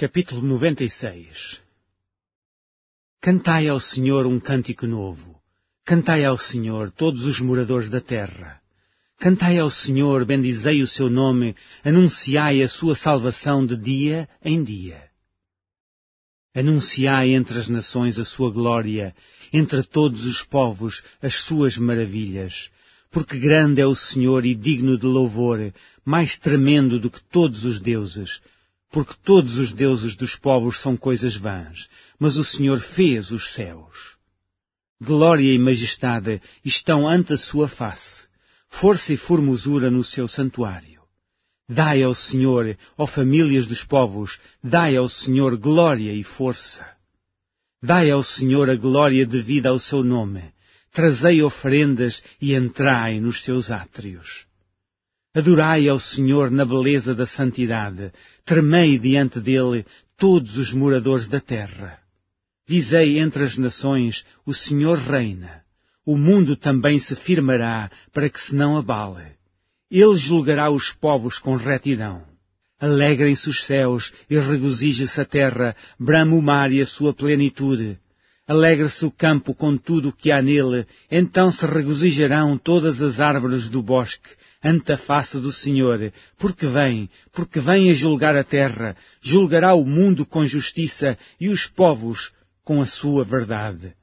Capítulo 96. Cantai ao Senhor um cântico novo. Cantai ao Senhor, todos os moradores da terra. Cantai ao Senhor, bendizei o seu nome, anunciai a sua salvação de dia em dia. Anunciai entre as nações a sua glória, entre todos os povos as suas maravilhas. Porque grande é o Senhor e digno de louvor, mais tremendo do que todos os deuses. Porque todos os deuses dos povos são coisas vãs, mas o Senhor fez os céus. Glória e majestade estão ante a sua face, força e formosura no seu santuário. Dai ao Senhor, ó famílias dos povos, dai ao Senhor glória e força. Dai ao Senhor a glória devida ao seu nome, trazei oferendas e entrai nos seus átrios. Adorai ao Senhor na beleza da santidade, tremei diante dele todos os moradores da terra. Dizei entre as nações, o Senhor reina. O mundo também se firmará para que se não abale. Ele julgará os povos com retidão. Alegrem-se os céus e regozije-se a terra, brame o mar e a sua plenitude. Alegre-se o campo com tudo o que há nele, então se regozijarão todas as árvores do bosque, ante a face do Senhor, porque vem a julgar a terra, julgará o mundo com justiça e os povos com a sua verdade.